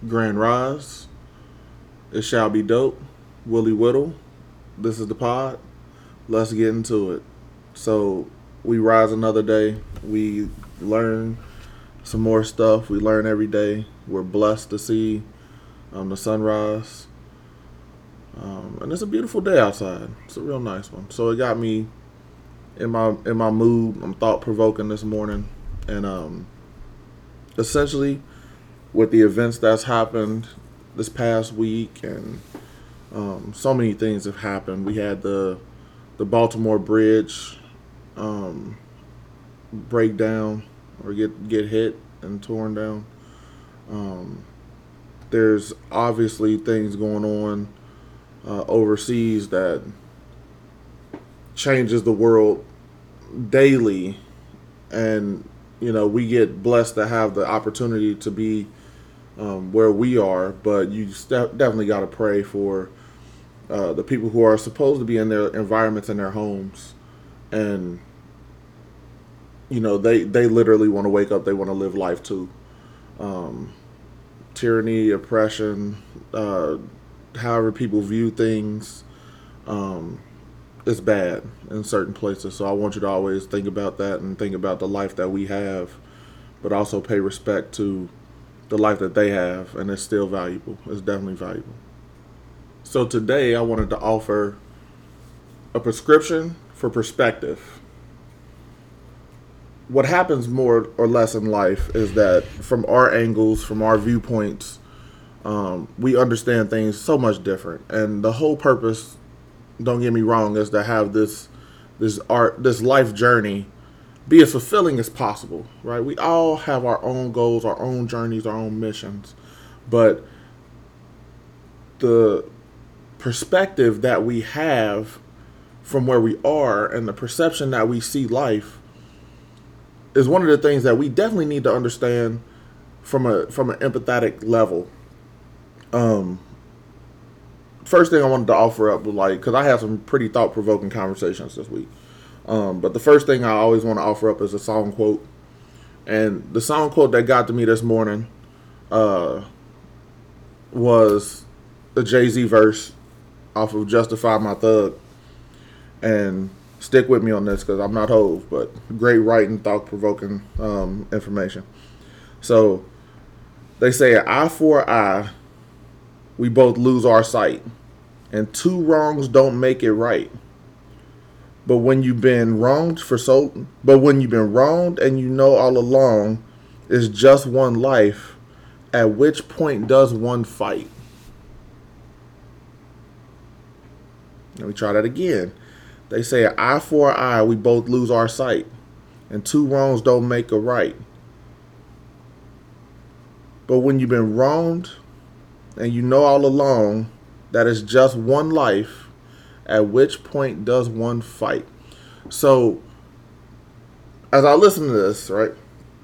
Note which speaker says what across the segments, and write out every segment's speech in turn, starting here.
Speaker 1: Grand Rise. It shall be dope. Willie Whittle. This is the pod. Let's get into it. So we rise another day. We learn some more stuff. We learn every day. We're blessed to see the sunrise. And it's a beautiful day outside. It's a real nice one. So it got me in my mood. I'm thought provoking this morning, and essentially with the events that's happened this past week, and so many things have happened. We had the Baltimore Bridge um, break down or get hit and torn down. Um, there's obviously things going on overseas that changes the world daily, and we get blessed to have the opportunity to be where we are. But you definitely got to pray for the people who are supposed to be in their environments in their homes, and they literally want to wake up. They want to live life too. Um, Tyranny, oppression, however people view things, um, it's bad in certain places. So I want you to always think about that and think about the life that we have, but also pay respect to the life that they have, and it's still valuable. It's definitely valuable. So today I wanted to offer a prescription for perspective. What happens more or less in life is that from our angles, from our viewpoints, we understand things so much different. And the whole purpose, don't get me wrong, is to have this life journey be as fulfilling as possible, right? We all have our own goals, our own journeys, our own missions, but the perspective that we have from where we are and the perception that we see life is one of the things that we definitely need to understand from an empathetic level. Um, First thing I wanted to offer up was, like, because I had some pretty thought provoking conversations this week. But the first thing I always want to offer up is a song quote, and the song quote that got to me this morning uh, was the Jay-Z verse off of "Justify My Thug," and stick with me on this because I'm not Hove, but great writing, thought provoking information. So they say, "Eye for eye, we both lose our sight, and two wrongs don't make it right. But when you've been wronged for so, but when you've been wronged and you know all along, it's just one life. At which point does one fight?" Let me try that again. They say, "Eye for eye, we both lose our sight, and two wrongs don't make a right. But when you've been wronged and you know all along that it's just one life, at which point does one fight?" So, as I listen to this, right,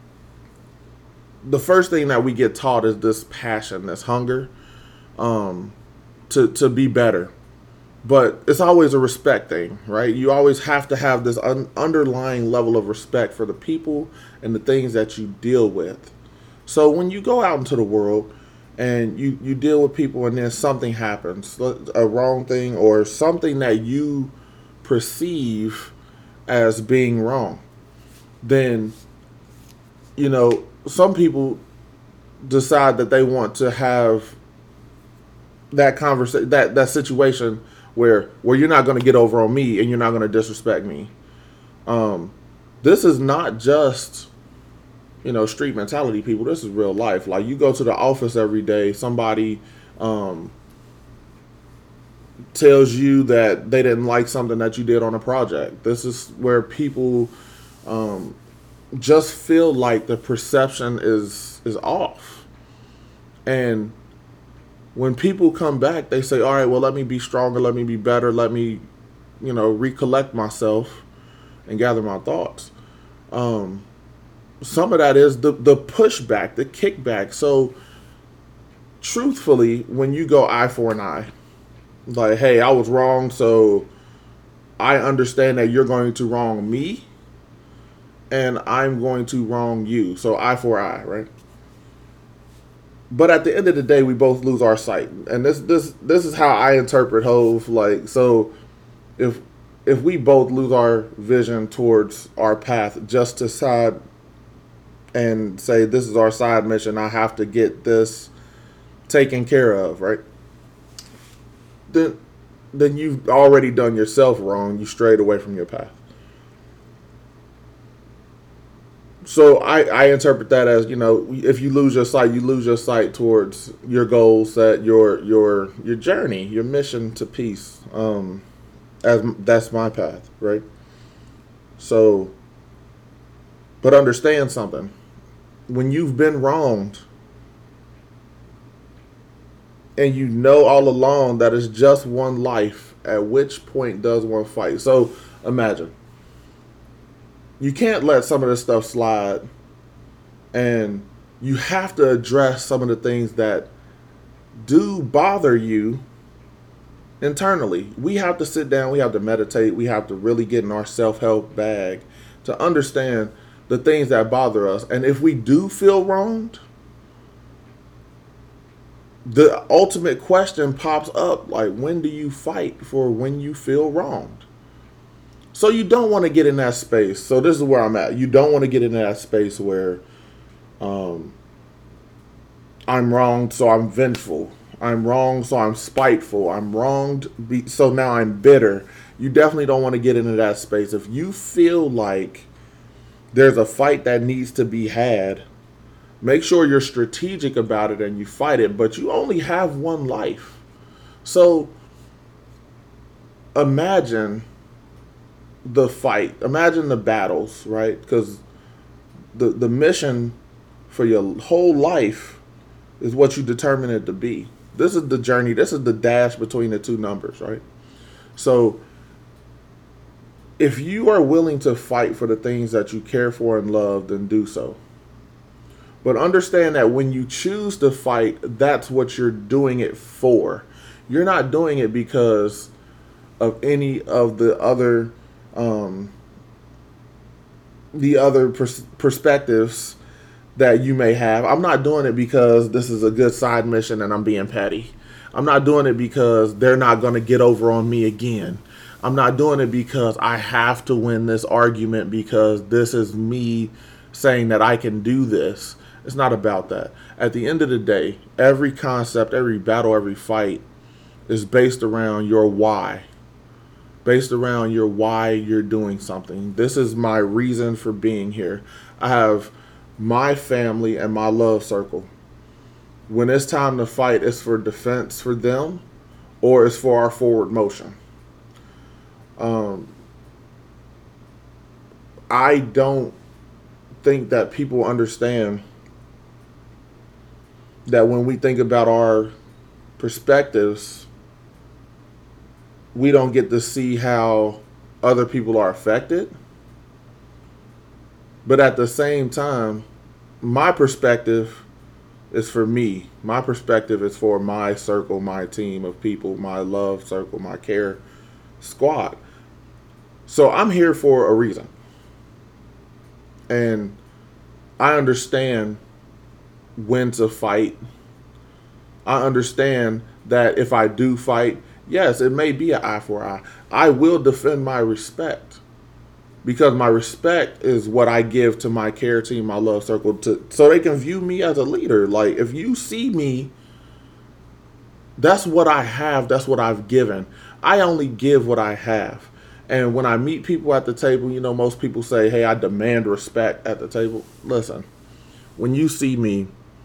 Speaker 1: the first thing that we get taught is this passion, this hunger, um, to be better. But it's always a respect thing, right? You always have to have this underlying level of respect for the people and the things that you deal with. So when you go out into the world and you deal with people, and then something happens, a wrong thing or something that you perceive as being wrong, then some people decide that they want to have that conversation, that situation where you're not going to get over on me and you're not going to disrespect me. Um, this is not just street mentality, people. This is real life. Like, you go to the office every day, somebody um, tells you that they didn't like something that you did on a project. This is where people um, just feel like the perception is off. And when people come back, they say, "All right, well, let me be stronger, let me be better, let me, recollect myself and gather my thoughts." Um, some of that is the pushback, the kickback. So, truthfully, when you go eye for an eye, like, "Hey, I was wrong, so I understand that you're going to wrong me, and I'm going to wrong you." So, eye for eye, right? But at the end of the day, we both lose our sight, and this is how I interpret Hove. Like, so if if we both lose our vision towards our path, just to side and say this is our side mission, I have to get this taken care of, right? Then you've already done yourself wrong. You strayed away from your path. So I interpret that as, if you lose your sight, you lose your sight towards your goal set, your journey, your mission to peace. As that's my path, right? So, but understand something: when you've been wronged, and you know all along that it's just one life, at which point does one fight? So imagine you can't let some of this stuff slide, and you have to address some of the things that do bother you internally. We have to sit down, we have to meditate, we have to really get in our self-help bag to understand the things that bother us. And if we do feel wronged, the ultimate question pops up, like, when do you fight for when you feel wronged? So you don't want to get in that space. So this is where I'm at. You don't want to get in that space where I'm wronged, so I'm vengeful. I'm wrong, so I'm spiteful. I'm wronged, so now I'm bitter. You definitely don't want to get into that space. If you feel like there's a fight that needs to be had, make sure you're strategic about it and you fight it. But you only have one life. So imagine the fight. Imagine the battles, right? Because the mission for your whole life is what you determine it to be. This is the journey. This is the dash between the two numbers, right? So if you are willing to fight for the things that you care for and love, then do so. But understand that when you choose to fight, that's what you're doing it for. You're not doing it because of any of the other perspectives that you may have. I'm not doing it because this is a good side mission and I'm being petty. I'm not doing it because they're not going to get over on me again. I'm not doing it because I have to win this argument because this is me saying that I can do this. It's not about that. At the end of the day, every concept, every battle, every fight is based around your why. Based around your why you're doing something. This is my reason for being here. I have my family and my love circle. When it's time to fight, it's for defense for them or it's for our forward motion. I don't think that people understand that when we think about our perspectives, we don't get to see how other people are affected. But at the same time, my perspective is for me. My perspective is for my circle, my team of people, my love circle, my care squad. So I'm here for a reason. And I understand when to fight. I understand that if I do fight, yes, it may be an eye for eye. I will defend my respect. Because my respect is what I give to my care team, my love circle, so they can view me as a leader. Like, if you see me, that's what I have. That's what I've given. I only give what I have. And when I meet people at the table, most people say, hey, I demand respect at the table. Listen, when you see me,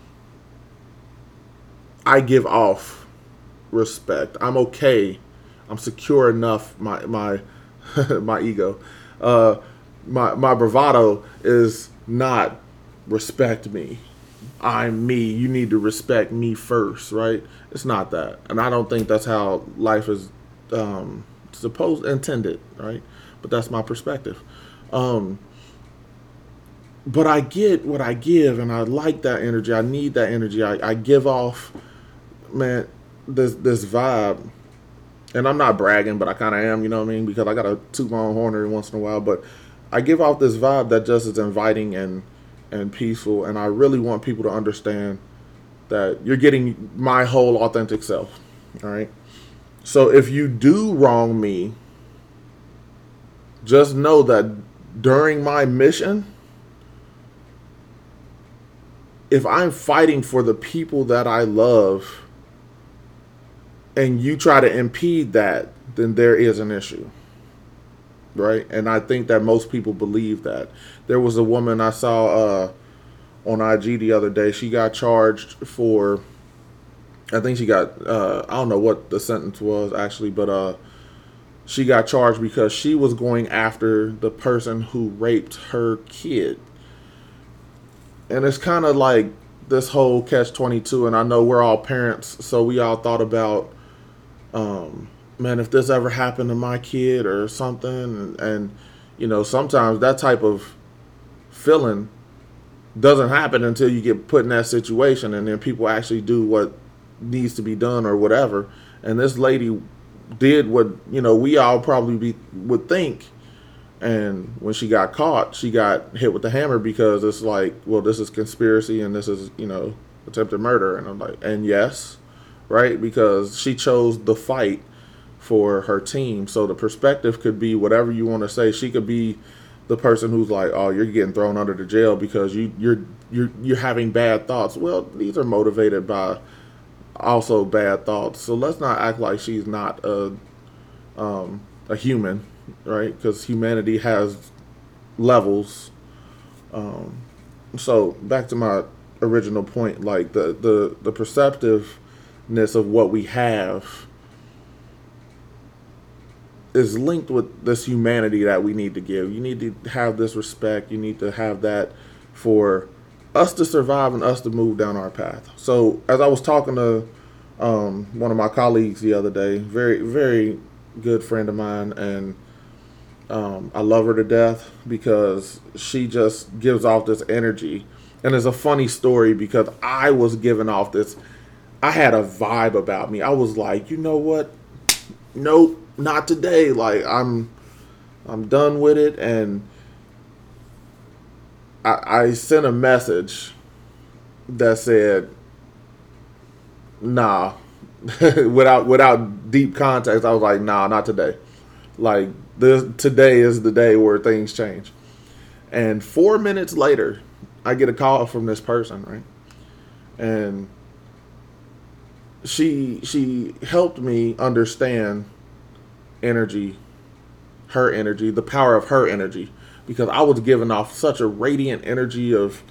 Speaker 1: I give off respect. I'm okay. I'm secure enough. My my ego. My bravado is not respect me. I'm me. You need to respect me first, right? It's not that, and I don't think that's how life is intended, right? But that's my perspective. But I get what I give, and I like that energy. I need that energy. I give off, man, this vibe. And I'm not bragging, but I kind of am, you know what I mean? Because I got to toot my own horn every once in a while. But I give off this vibe that just is inviting and peaceful. And I really want people to understand that you're getting my whole authentic self. All right. So if you do wrong me, just know that during my mission, if I'm fighting for the people that I love and you try to impede that, then there is an issue. Right? And I think that most people believe that. There was a woman I saw on IG the other day. She got charged for, I think she got, I don't know what the sentence was actually, but she got charged because she was going after the person who raped her kid. And it's kind of like this whole catch-22, and I know we're all parents, so we all thought about, man, if this ever happened to my kid or something, and you know, sometimes that type of feeling doesn't happen until you get put in that situation, and then people actually do what needs to be done or whatever. And this lady did what, you know, we all probably would think. And when she got caught, she got hit with the hammer because it's like, well, this is conspiracy and this is, you know, attempted murder. And I'm like, and yes, right? Because she chose the fight for her team. So the perspective could be whatever you want to say. She could be the person who's like, oh, you're getting thrown under the jail because you're having bad thoughts. Well, these are motivated by also bad thoughts. So let's not act like she's not a human, right? Because humanity has levels. So back to my original point, like the perceptiveness of what we have is linked with this humanity that we need to give. You need to have this respect. You need to have that for us to survive and us to move down our path. So as I was talking to one of my colleagues the other day, very, very good friend of mine, and I love her to death because she just gives off this energy. And it's a funny story because I was giving off this, I had a vibe about me. I was like, you know what? Nope, not today. Like I'm done with it. And I sent a message that said, nah, without deep context. I was like, nah, not today. Like today is the day where things change. And 4 minutes later, I get a call from this person, right? And she helped me understand energy, her energy, the power of her energy, because I was giving off such a radiant energy of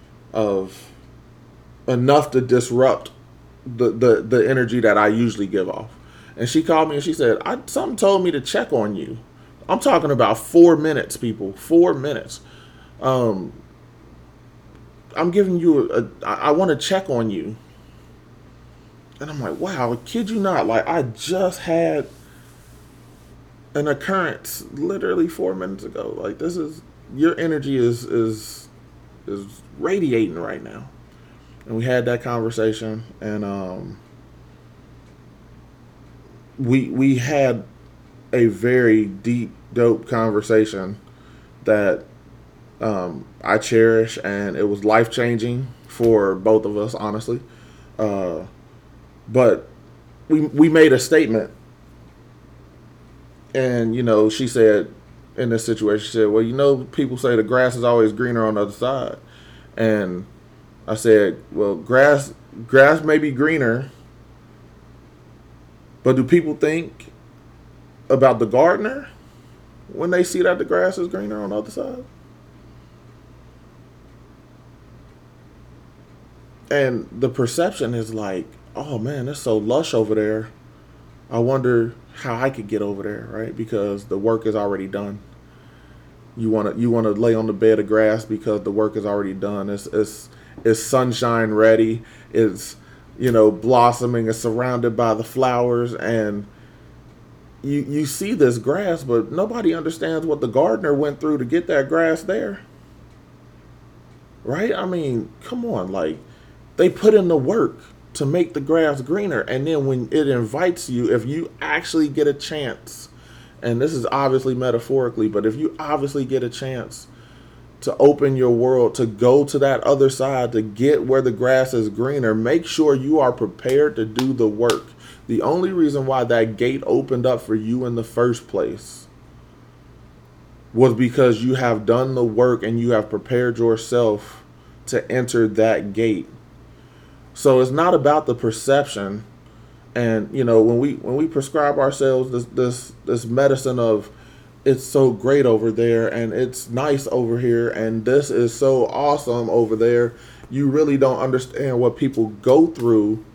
Speaker 1: enough to disrupt the energy that I usually give off. And she called me and she said, something told me to check on you. I'm talking about 4 minutes, people. 4 minutes. I'm giving you I want to check on you. And I'm like, wow, kid you not. Like, I just had an occurrence literally 4 minutes ago. Like, this is, your energy is radiating right now. And we had that conversation, and we had a very deep, dope conversation that I cherish, and it was life changing for both of us, honestly. But we made a statement, and you know, she said in this situation, she said, "Well, you know, people say the grass is always greener on the other side," and I said, "Well, grass may be greener, but do people think about the gardener when they see that the grass is greener on the other side?" And the perception is like, oh man, it's so lush over there. I wonder how I could get over there, right? Because the work is already done. You wanna lay on the bed of grass because the work is already done. It's sunshine ready. It's, you know, blossoming. It's surrounded by the flowers, and you see this grass, but nobody understands what the gardener went through to get that grass there. Right? I mean, come on, like, they put in the work to make the grass greener, and then when it invites you, if you actually get a chance, and this is obviously metaphorically, but if you obviously get a chance to open your world, to go to that other side, to get where the grass is greener. Make sure you are prepared to do the work. The only reason why that gate opened up for you in the first place was because you have done the work and you have prepared yourself to enter that gate. So it's not about the perception. And when we prescribe ourselves this medicine of, it's so great over there and it's nice over here and this is so awesome over there, you really don't understand what people go through.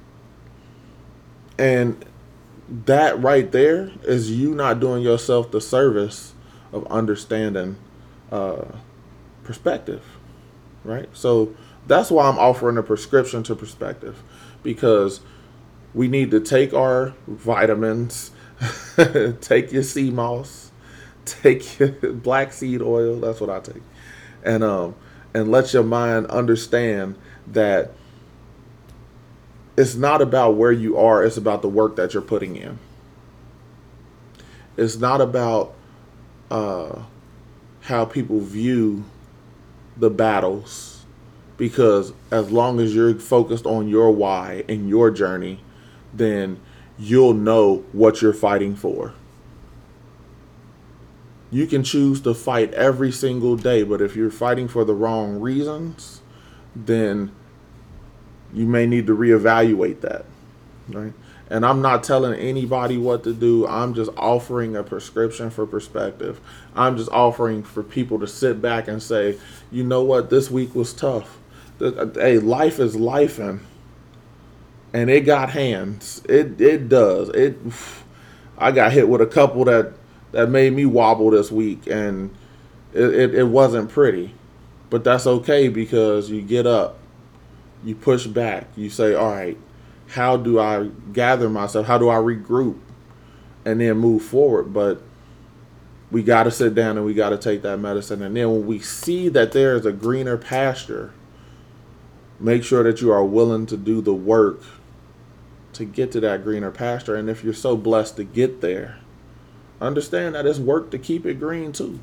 Speaker 1: And that right there is you not doing yourself the service of understanding perspective, right? So that's why I'm offering a prescription to perspective, because we need to take our vitamins, take your sea moss, take your black seed oil. That's what I take, and let your mind understand that it's not about where you are. It's about the work that you're putting in. It's not about how people view the battles, because as long as you're focused on your why and your journey, then you'll know what you're fighting for. You can choose to fight every single day, but if you're fighting for the wrong reasons, then you may need to reevaluate that, right? And I'm not telling anybody what to do. I'm just offering a prescription for perspective. I'm just offering for people to sit back and say, you know what, this week was tough. Hey, life is lifing, and it got hands. It does. I got hit with a couple that made me wobble this week, and it wasn't pretty, but that's okay, because you get up. You push back. You say, all right, how do I gather myself? How do I regroup and then move forward? But we got to sit down and we got to take that medicine. And then when we see that there is a greener pasture, make sure that you are willing to do the work to get to that greener pasture. And if you're so blessed to get there, understand that it's work to keep it green too.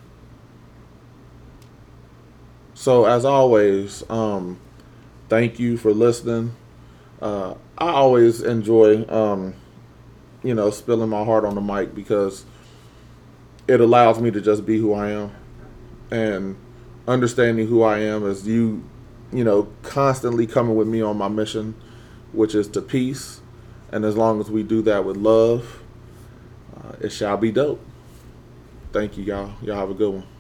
Speaker 1: So as always, thank you for listening. I always enjoy, spilling my heart on the mic, because it allows me to just be who I am. And understanding who I am is you constantly coming with me on my mission, which is to peace. And as long as we do that with love, it shall be dope. Thank you, y'all. Y'all have a good one.